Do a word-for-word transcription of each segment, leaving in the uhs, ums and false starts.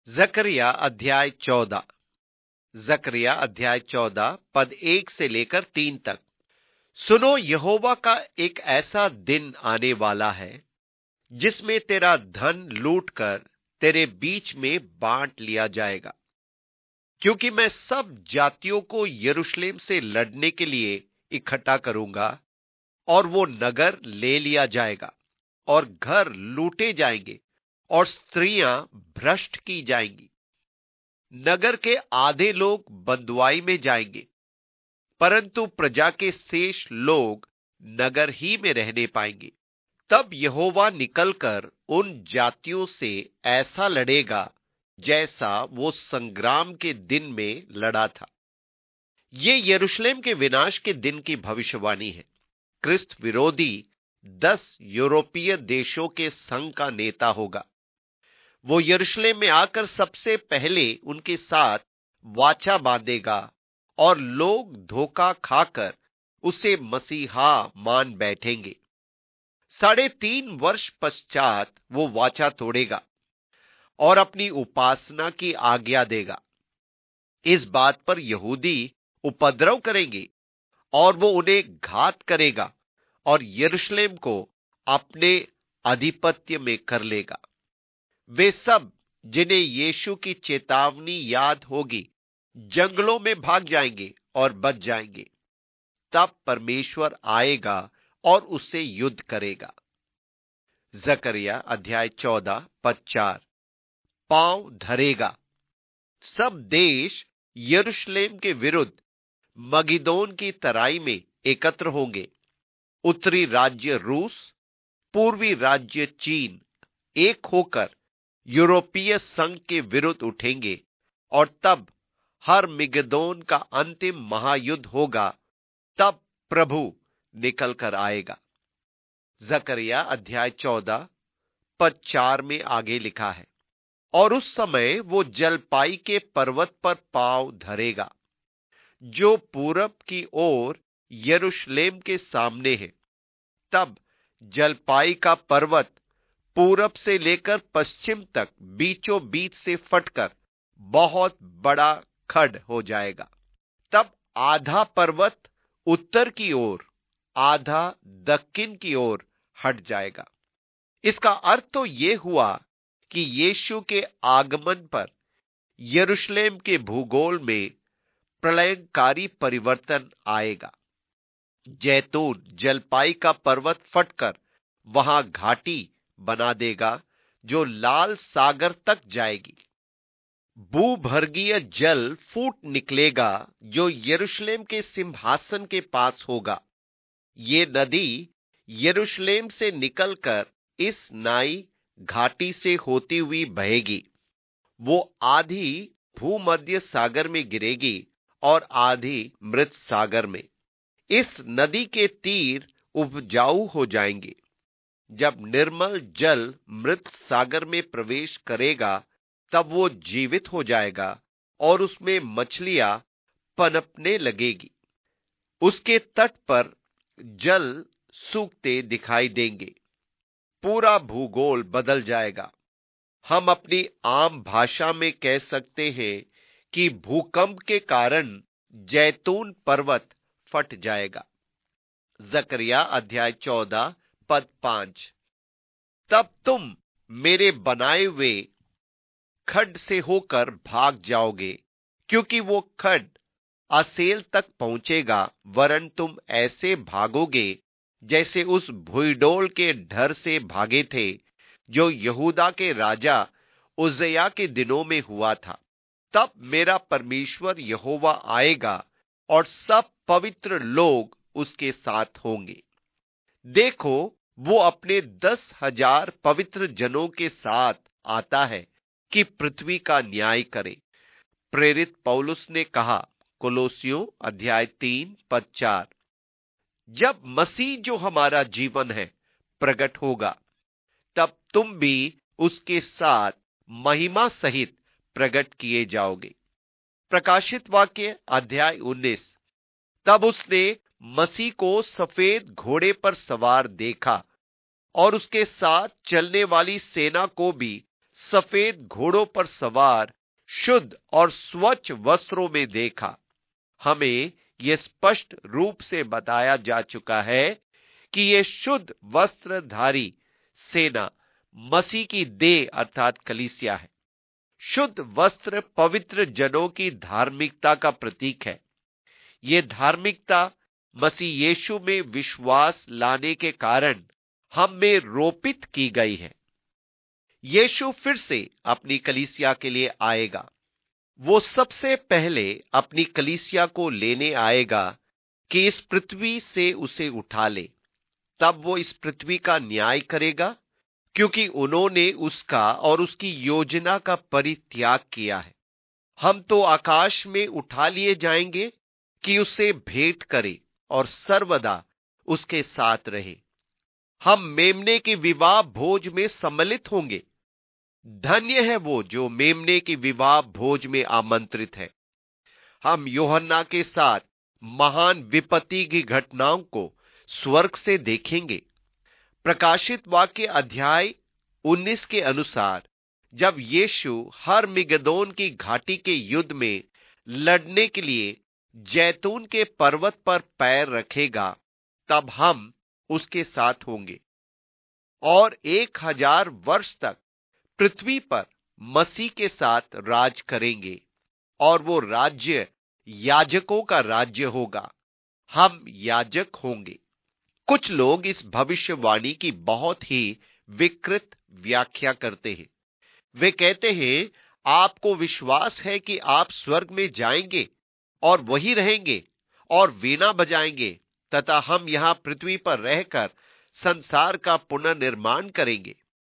जकरिया अध्याय चौदह। जकरिया अध्याय चौदह पद एक से लेकर तीन तक। सुनो, यहोवा का एक ऐसा दिन आने वाला है जिसमें तेरा धन लूटकर तेरे बीच में बांट लिया जाएगा, क्योंकि मैं सब जातियों को यरूशलेम से लड़ने के लिए इकट्ठा करूंगा और वो नगर ले लिया जाएगा और घर लूटे जाएंगे और स्त्रियां भ्रष्ट की जाएंगी। नगर के आधे लोग बंधुआई में जाएंगे, परंतु प्रजा के शेष लोग नगर ही में रहने पाएंगे। तब यहोवा निकलकर उन जातियों से ऐसा लड़ेगा जैसा वो संग्राम के दिन में लड़ा था। ये यरूशलेम के विनाश के दिन की भविष्यवाणी है। क्रिस्त विरोधी दस यूरोपीय देशों के संघ का नेता होगा। वो यरूशलेम में आकर सबसे पहले उनके साथ वाचा बांधेगा और लोग धोखा खाकर उसे मसीहा मान बैठेंगे। साढ़े तीन वर्ष पश्चात वो वाचा तोड़ेगा और अपनी उपासना की आज्ञा देगा। इस बात पर यहूदी उपद्रव करेंगे और वो उन्हें घात करेगा और यरूशलेम को अपने आधिपत्य में कर लेगा। वे सब जिन्हें यीशु की चेतावनी याद होगी जंगलों में भाग जाएंगे और बच जाएंगे। तब परमेश्वर आएगा और उससे युद्ध करेगा। जकरिया अध्याय चौदह पद चार। पांव धरेगा। सब देश यरूशलेम के विरुद्ध मगिदोन की तराई में एकत्र होंगे। उत्तरी राज्य रूस, पूर्वी राज्य चीन एक होकर यूरोपीय संघ के विरुद्ध उठेंगे और तब हर मिगदोन का अंतिम महायुद्ध होगा। तब प्रभु निकल कर आएगा। जकरिया अध्याय चौदह पद चार में आगे लिखा है, और उस समय वो जलपाई के पर्वत पर पांव धरेगा जो पूरब की ओर यरूशलेम के सामने है। तब जलपाई का पर्वत पूरब से लेकर पश्चिम तक बीचों बीच से फटकर बहुत बड़ा खड हो जाएगा। तब आधा पर्वत उत्तर की ओर, आधा दक्षिण की ओर हट जाएगा। इसका अर्थ तो यह हुआ कि यीशु के आगमन पर यरूशलेम के भूगोल में प्रलयंकारी परिवर्तन आएगा। जैतून जलपाई का पर्वत फटकर वहां घाटी बना देगा जो लाल सागर तक जाएगी। भूभर्गीय जल फूट निकलेगा जो यरूशलेम के सिंहासन के पास होगा। ये नदी यरूशलेम से निकलकर इस नाई घाटी से होती हुई बहेगी। वो आधी भूमध्य सागर में गिरेगी और आधी मृत सागर में। इस नदी के तीर उपजाऊ हो जाएंगे। जब निर्मल जल मृत सागर में प्रवेश करेगा तब वो जीवित हो जाएगा और उसमें मछलियां पनपने लगेगी। उसके तट पर जल सूखते दिखाई देंगे। पूरा भूगोल बदल जाएगा। हम अपनी आम भाषा में कह सकते हैं कि भूकंप के कारण जैतून पर्वत फट जाएगा। जकरिया अध्याय चौदह पद पांच। तब तुम मेरे बनाए हुए खड से होकर भाग जाओगे, क्योंकि वो खड असेल तक पहुंचेगा, वरन तुम ऐसे भागोगे जैसे उस भुईडोल के डर से भागे थे जो यहूदा के राजा उज्जियाह के दिनों में हुआ था। तब मेरा परमेश्वर यहोवा आएगा और सब पवित्र लोग उसके साथ होंगे। देखो, वो अपने दस हजार पवित्र जनों के साथ आता है कि पृथ्वी का न्याय करे। प्रेरित पौलुस ने कहा, कोलोसियों अध्याय तीन पद चार, जब मसीह जो हमारा जीवन है प्रकट होगा तब तुम भी उसके साथ महिमा सहित प्रकट किए जाओगे। प्रकाशित वाक्य अध्याय उन्नीस। तब उसने मसीह को सफेद घोड़े पर सवार देखा और उसके साथ चलने वाली सेना को भी सफेद घोड़ों पर सवार शुद्ध और स्वच्छ वस्त्रों में देखा। हमें यह स्पष्ट रूप से बताया जा चुका है कि यह शुद्ध वस्त्रधारी सेना मसीह की देह अर्थात कलीसिया है। शुद्ध वस्त्र पवित्र जनों की धार्मिकता का प्रतीक है। यह धार्मिकता मसीह यीशु में विश्वास लाने के कारण हम में रोपित की गई है। यीशु फिर से अपनी कलीसिया के लिए आएगा। वो सबसे पहले अपनी कलीसिया को लेने आएगा कि इस पृथ्वी से उसे उठा ले। तब वो इस पृथ्वी का न्याय करेगा, क्योंकि उन्होंने उसका और उसकी योजना का परित्याग किया है। हम तो आकाश में उठा लिए जाएंगे कि उसे भेंट करे और सर्वदा उसके साथ रहे। हम मेमने के विवाह भोज में सम्मिलित होंगे। धन्य है वो जो मेमने की विवाह भोज में आमंत्रित है। हम यूहन्ना के साथ महान विपत्ति की घटनाओं को स्वर्ग से देखेंगे। प्रकाशित वाक्य अध्याय उन्नीस के अनुसार जब यीशु हर्मगिदोन की घाटी के युद्ध में लड़ने के लिए जैतून के पर्वत पर पैर रखेगा, तब हम उसके साथ होंगे और एक हजार वर्ष तक पृथ्वी पर मसीह के साथ राज करेंगे। और वो राज्य याजकों का राज्य होगा। हम याजक होंगे। कुछ लोग इस भविष्यवाणी की बहुत ही विकृत व्याख्या करते हैं। वे कहते हैं, आपको विश्वास है कि आप स्वर्ग में जाएंगे और वहीं रहेंगे और वीणा बजाएंगे तथा हम यहां पृथ्वी पर रहकर संसार का पुनर्निर्माण करेंगे।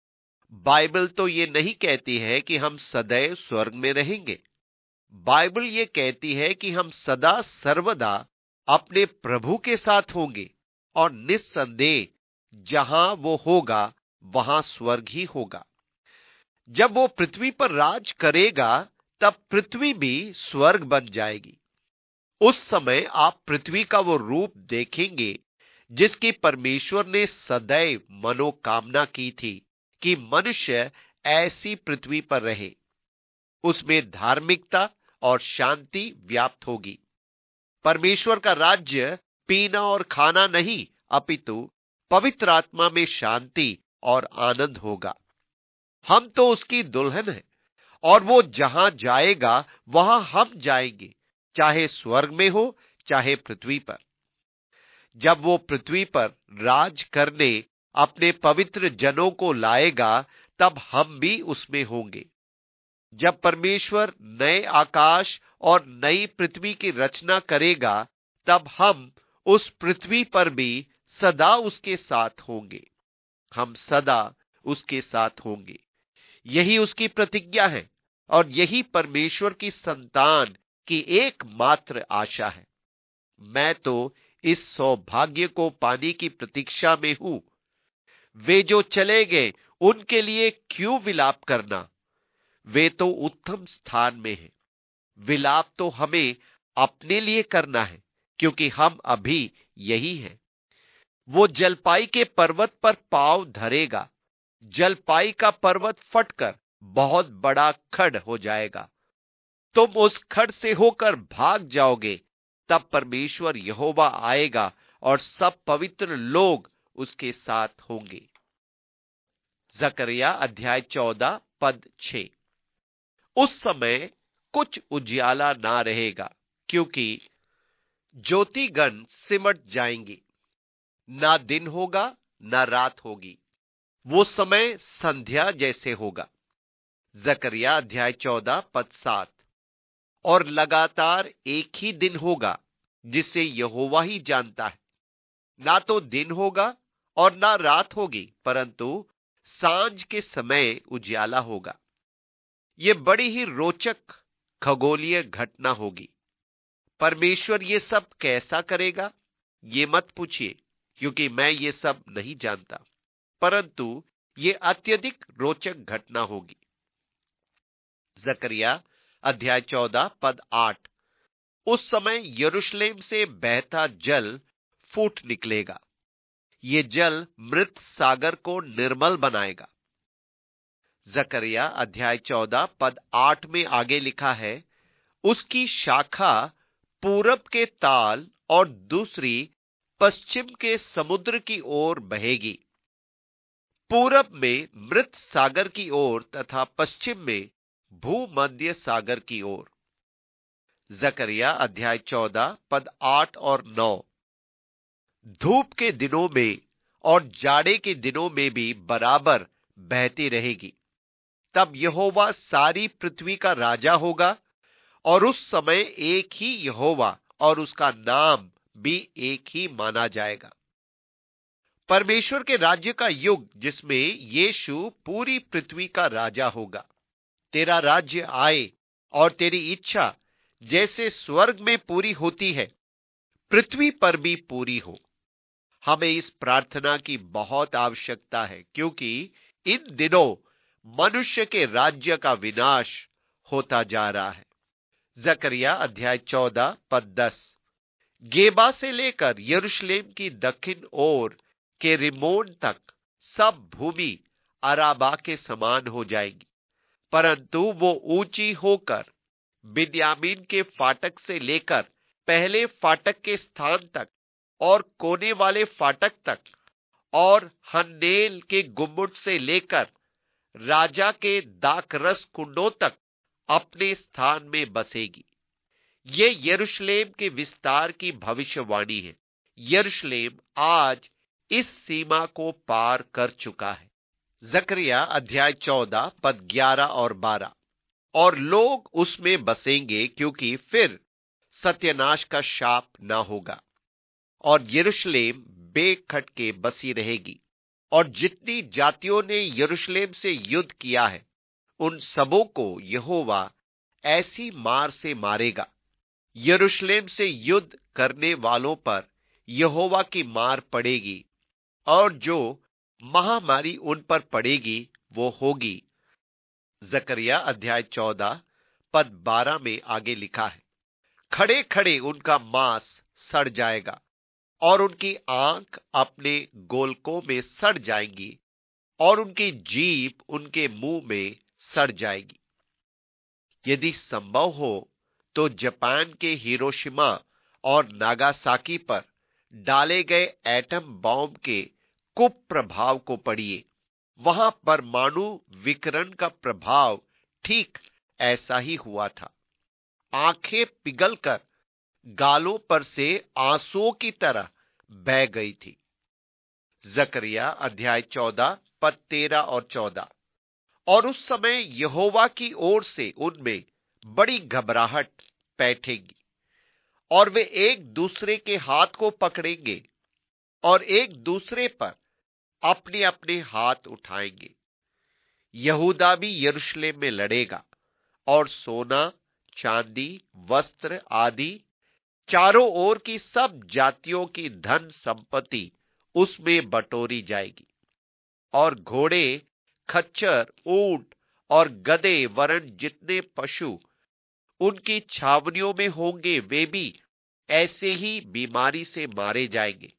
बाइबल तो ये नहीं कहती है कि हम सदैव स्वर्ग में रहेंगे। बाइबल ये कहती है कि हम सदा सर्वदा अपने प्रभु के साथ होंगे और निस्संदेह जहां वो होगा वहां स्वर्ग ही होगा। जब वो पृथ्वी पर राज करेगा तब पृथ्वी भी स्वर्ग बन जाएगी। उस समय आप पृथ्वी का वो रूप देखेंगे जिसकी परमेश्वर ने सदैव मनोकामना की थी कि मनुष्य ऐसी पृथ्वी पर रहे। उसमें धार्मिकता और शांति व्याप्त होगी। परमेश्वर का राज्य पीना और खाना नहीं, अपितु पवित्र आत्मा में शांति और आनंद होगा। हम तो उसकी दुल्हन हैं और वो जहां जाएगा वहां हम जाएंगे, चाहे स्वर्ग में हो चाहे पृथ्वी पर। जब वो पृथ्वी पर राज करने अपने पवित्र जनों को लाएगा तब हम भी उसमें होंगे। जब परमेश्वर नए आकाश और नई पृथ्वी की रचना करेगा तब हम उस पृथ्वी पर भी सदा उसके साथ होंगे। हम सदा उसके साथ होंगे। यही उसकी प्रतिज्ञा है और यही परमेश्वर की संतान की एकमात्र आशा है। मैं तो इस सौभाग्य को पाने की प्रतीक्षा में हूं। वे जो चले गए उनके लिए क्यों विलाप करना? वे तो उत्तम स्थान में हैं। विलाप तो हमें अपने लिए करना है, क्योंकि हम अभी यही हैं। वो जलपाई के पर्वत पर पांव धरेगा। जलपाई का पर्वत फटकर बहुत बड़ा खड हो जाएगा। तुम उस खड से होकर भाग जाओगे। तब परमेश्वर यहोवा आएगा और सब पवित्र लोग उसके साथ होंगे। जकरिया अध्याय चौदह पद छह। उस समय कुछ उजियाला ना रहेगा, क्योंकि ज्योतिगण सिमट जाएंगी। ना दिन होगा ना रात होगी। वो समय संध्या जैसे होगा। जकरिया अध्याय चौदह पद सात। और लगातार एक ही दिन होगा जिसे यहोवा ही जानता है। ना तो दिन होगा और ना रात होगी, परंतु सांझ के समय उजियाला होगा। यह बड़ी ही रोचक खगोलीय घटना होगी। परमेश्वर ये सब कैसा करेगा, ये मत पूछिए, क्योंकि मैं ये सब नहीं जानता, परंतु ये अत्यधिक रोचक घटना होगी। जकरिया अध्याय चौदह पद आठ। उस समय यरूशलेम से बहता जल फूट निकलेगा। ये जल मृत सागर को निर्मल बनाएगा। जकरिया अध्याय चौदह पद आठ में आगे लिखा है, उसकी शाखा पूरब के ताल और दूसरी पश्चिम के समुद्र की ओर बहेगी, पूरब में मृत सागर की ओर तथा पश्चिम में भूमध्य सागर की ओर। जकरिया अध्याय चौदह पद आठ और नौ। धूप के दिनों में और जाड़े के दिनों में भी बराबर बहती रहेगी। तब यहोवा सारी पृथ्वी का राजा होगा और उस समय एक ही यहोवा और उसका नाम भी एक ही माना जाएगा। परमेश्वर के राज्य का युग जिसमें यीशु पूरी पृथ्वी का राजा होगा। तेरा राज्य आए और तेरी इच्छा जैसे स्वर्ग में पूरी होती है, पृथ्वी पर भी पूरी हो। हमें इस प्रार्थना की बहुत आवश्यकता है, क्योंकि इन दिनों मनुष्य के राज्य का विनाश होता जा रहा है। जकरिया अध्याय चौदह पद दस। गेबा से लेकर यरूशलेम की दक्षिण ओर के रिमोन तक सब भूमि अराबा के समान हो जाएगी, परंतु वो ऊंची होकर बिन्यामीन के फाटक से लेकर पहले फाटक के स्थान तक और कोने वाले फाटक तक और हन्नेल के गुम्बद से लेकर राजा के दाखरस कुंडों तक अपने स्थान में बसेगी। ये यरूशलेम के विस्तार की भविष्यवाणी है। यरूशलेम आज इस सीमा को पार कर चुका है। जकरिया अध्याय चौदह पद ग्यारह और बारह। और लोग उसमें बसेंगे, क्योंकि फिर सत्यानाश का शाप न होगा, और यरूशलेम बेखटके बसी रहेगी। और जितनी जातियों ने यरूशलेम से युद्ध किया है, उन सबों को यहोवा ऐसी मार से मारेगा। यरूशलेम से युद्ध करने वालों पर यहोवा की मार पड़ेगी, और जो महामारी उन पर पड़ेगी वो होगी। जकरिया अध्याय चौदह पद बारह में आगे लिखा है, खड़े खड़े उनका मांस सड़ जाएगा और उनकी आंख अपने गोलकों में सड़ जाएंगी और उनकी जीभ उनके मुंह में सड़ जाएगी। यदि संभव हो तो जापान के हिरोशिमा और नागासाकी पर डाले गए एटम बॉम्ब के कुप्रभाव को पढ़िए। वहां परमाणु विकिरण का प्रभाव ठीक ऐसा ही हुआ था। आंखें पिघलकर गालों पर से आंसुओं की तरह बह गई थी। जकरिया अध्याय चौदह पद तेरह और चौदह। और उस समय यहोवा की ओर से उनमें बड़ी घबराहट बैठेगी, और वे एक दूसरे के हाथ को पकड़ेंगे और एक दूसरे पर अपने अपने हाथ उठाएंगे। यहूदा भी यरूशलेम में लड़ेगा, और सोना, चांदी, वस्त्र आदि चारों ओर की सब जातियों की धन संपत्ति उसमें बटोरी जाएगी। और घोड़े, खच्चर, ऊंट और गधे वरन जितने पशु उनकी छावनियों में होंगे, वे भी ऐसे ही बीमारी से मारे जाएंगे।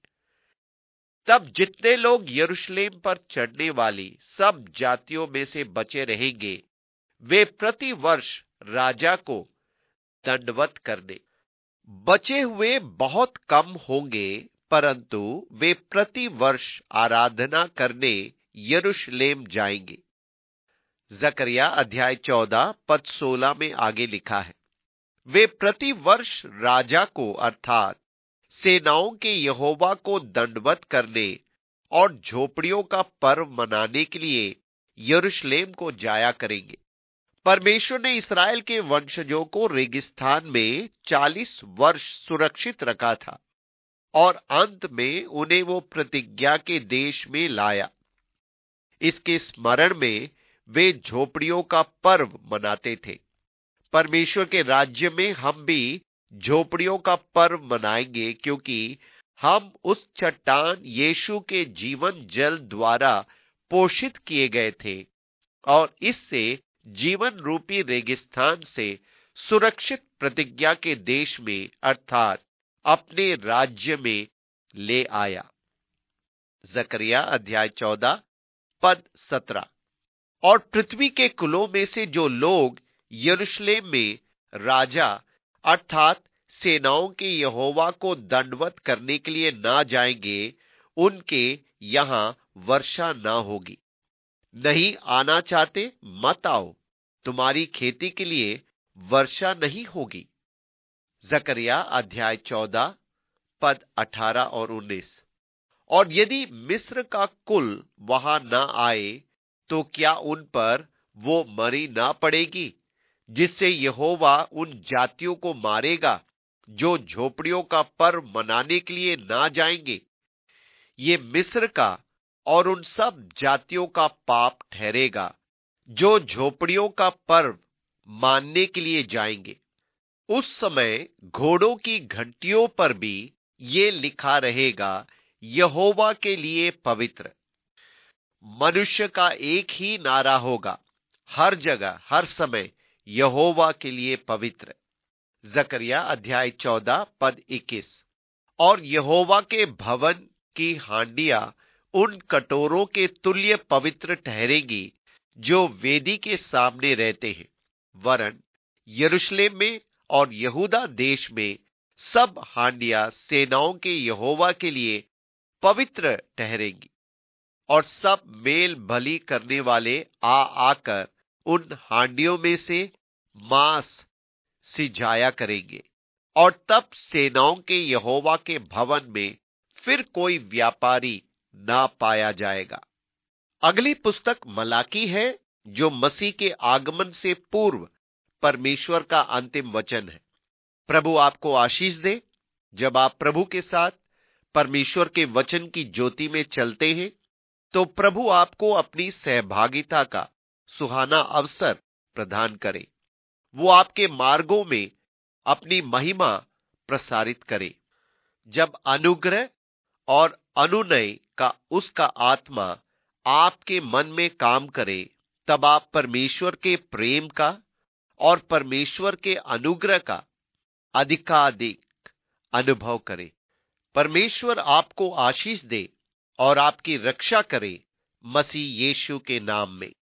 तब जितने लोग यरूशलेम पर चढ़ने वाली सब जातियों में से बचे रहेंगे, वे प्रति वर्ष राजा को दंडवत करने। बचे हुए बहुत कम होंगे, परंतु वे प्रति वर्ष आराधना करने यरूशलेम जाएंगे। जकरिया अध्याय चौदह पद सोलह में आगे लिखा है, वे प्रति वर्ष राजा को अर्थात सेनाओं के यहोवा को दंडवत करने और झोपड़ियों का पर्व मनाने के लिए यरूशलेम को जाया करेंगे। परमेश्वर ने इस्राएल के वंशजों को रेगिस्तान में चालीस वर्ष सुरक्षित रखा था, और अंत में उन्हें वो प्रतिज्ञा के देश में लाया। इसके स्मरण में वे झोपड़ियों का पर्व मनाते थे। परमेश्वर के राज्य में हम भी झोपड़ियों का पर्व मनाएंगे, क्योंकि हम उस चट्टान यीशु के जीवन जल द्वारा पोषित किए गए थे, और इससे जीवन रूपी रेगिस्तान से सुरक्षित प्रतिज्ञा के देश में अर्थात अपने राज्य में ले आया। जकरिया अध्याय चौदह पद सत्रह। और पृथ्वी के कुलों में से जो लोग यरूशलेम में राजा अर्थात सेनाओं के यहोवा को दंडवत करने के लिए ना जाएंगे, उनके यहां वर्षा ना होगी। नहीं आना चाहते मत आओ, तुम्हारी खेती के लिए वर्षा नहीं होगी। जकरिया अध्याय चौदह पद अठारह और उन्नीस। और यदि मिस्र का कुल वहां ना आए तो क्या उन पर वो मरी ना पड़ेगी, जिससे यहोवा उन जातियों को मारेगा जो झोपड़ियों का पर्व मनाने के लिए ना जाएंगे। ये मिस्र का और उन सब जातियों का पाप ठहरेगा जो झोपड़ियों का पर्व मानने के लिए जाएंगे। उस समय घोड़ों की घंटियों पर भी ये लिखा रहेगा, यहोवा के लिए पवित्र। मनुष्य का एक ही नारा होगा, हर जगह हर समय यहोवा के लिए पवित्र। जकरिया अध्याय चौदह पद इक्कीस। और यहोवा के भवन की हांडियां उन कटोरों के तुल्य पवित्र ठहरेगी जो वेदी के सामने रहते हैं, वरन यरूशलेम में और यहूदा देश में सब हांडियां सेनाओं के यहोवा के लिए पवित्र ठहरेंगी। और सब मेल भली करने वाले आ आकर उन हांडियों में से मांस सिजाया करेंगे, और तब सेनाओं के यहोवा के भवन में फिर कोई व्यापारी ना पाया जाएगा। अगली पुस्तक मलाकी है, जो मसीह के आगमन से पूर्व परमेश्वर का अंतिम वचन है। प्रभु आपको आशीष दे। जब आप प्रभु के साथ परमेश्वर के वचन की ज्योति में चलते हैं, तो प्रभु आपको अपनी सहभागिता का सुहाना अवसर प्रदान करे। वो आपके मार्गों में अपनी महिमा प्रसारित करे। जब अनुग्रह और अनुनय का उसका आत्मा आपके मन में काम करे, तब आप परमेश्वर के प्रेम का और परमेश्वर के अनुग्रह का अधिकाधिक अनुभव करें। परमेश्वर आपको आशीष दे और आपकी रक्षा करे, मसीह यीशु के नाम में।